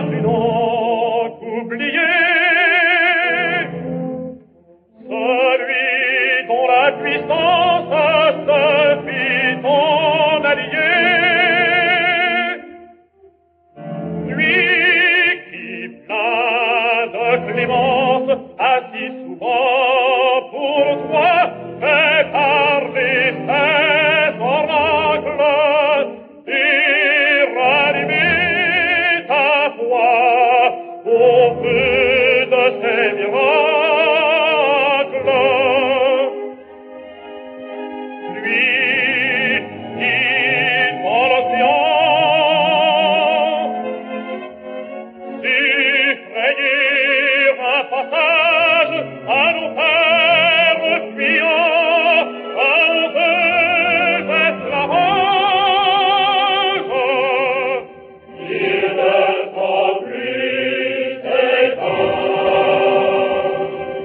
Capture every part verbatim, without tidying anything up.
tu donc oublié celui dont la puissance se fit ton allié, lui qui plein de clémence a si souvent pour toi fait parler ses oracles et ranimer ta foi au feu de ses miracles. Lui qui dans l'océan sut frayer un passage à nos pères fuyants à honteux esclavages. Il ne sont plus ces âges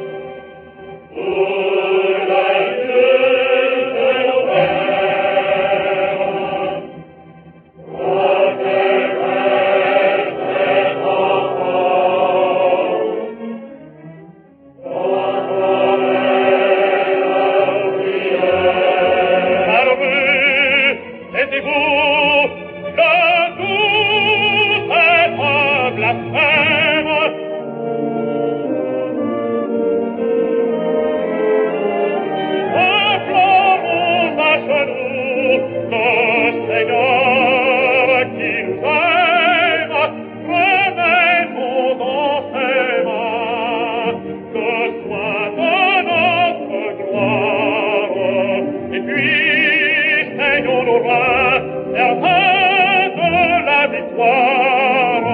pour la Dieu de nos pères. Protégez ses enfants, Malheureux, taisez-vous, le doute est un blasphème. Implorons à genoux le Seigneur qui nous aime, remettons dans ses mains le soin de notre gloire, et puis saignons nos reins, certains de la victoire.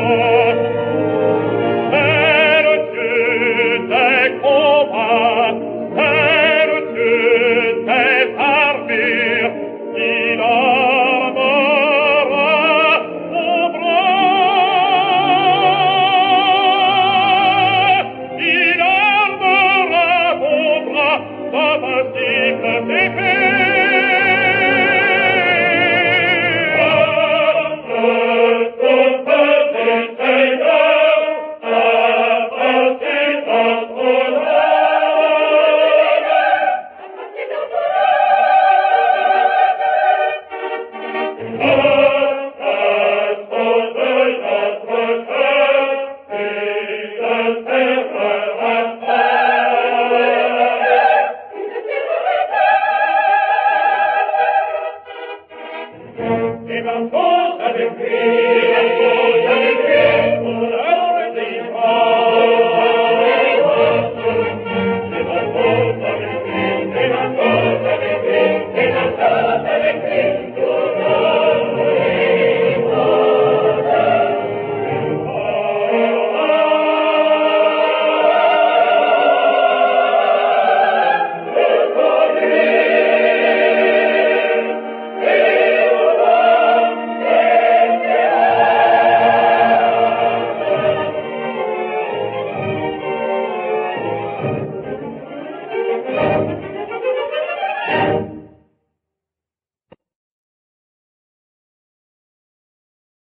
C'est le Dieu des combats, c'est le Dieu des armures, il armera vos bras, il armera vos bras d'invinciples épées. Et ma force avec lui